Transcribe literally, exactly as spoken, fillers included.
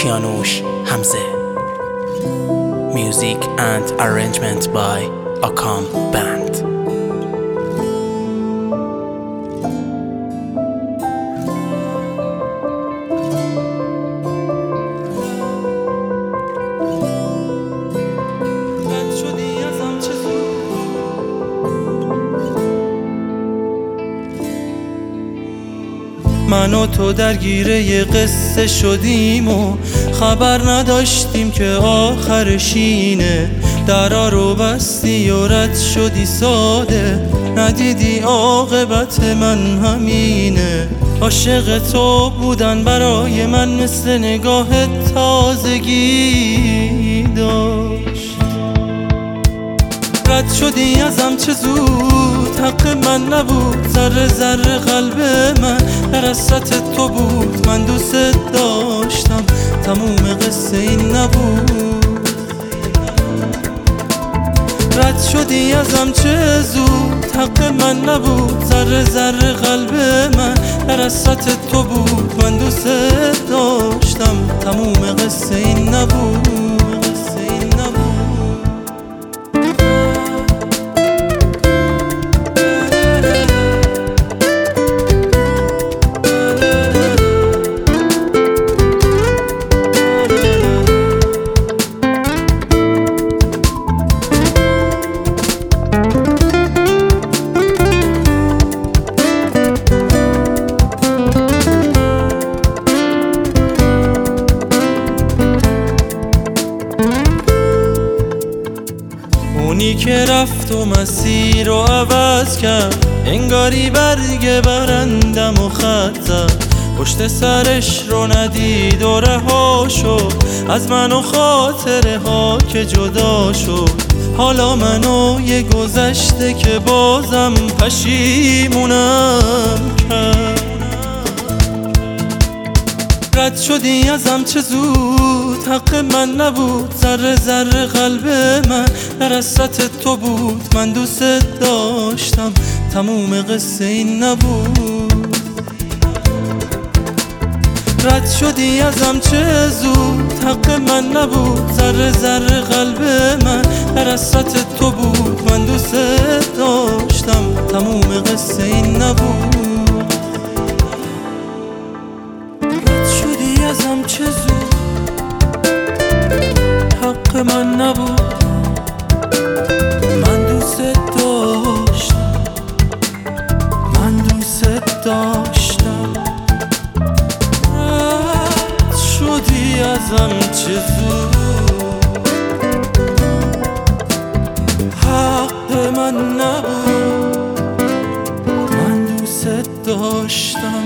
Kianush Hamze. Music and arrangement by Akam Band. من و تو درگیر یه قصه شدیم و خبر نداشتیم که آخرش اینه. درا رو بستی و رد شدی ساده، ندیدی عاقبت من همینه. عاشق تو بودن برای من مثل نگاه تازگی داشت. رد شدی ازم چه زود، حق من نبود. ذره ذره قلب من در حسرت تو بود. من دوست داشتم، تموم قصه این نبود. رد شدی ازم چه زود، حق من نبود. ذره ذره قلب من در حسرت تو بود. من دوست داشتم، تموم قصه این نبود. اونی که رفت و مسیر رو عوض کرد، انگاری برگ برندم و خط زد. پشت سرش رو ندید و رها شد از من و خاطره ها که جدا شد. حالا منو یه گذشته که بازم پشیمونم کرد. رد شدی ازم چه زود، حق من نبود. ذره ذره قلب من در حسرت تو بود. من دوست داشتم، تموم قصه این نبود. رد شدی ازم چه زود، حق من نبود. ذره ذره قلب من در حسرت تو بود. من دوست داشتم، تموم قصه این نبود. ازم چه زود، حق من نبود. من دوست داشتم، من دوست داشتم. رد شدی ازم چه زود، حق من نبود. من دوست داشتم.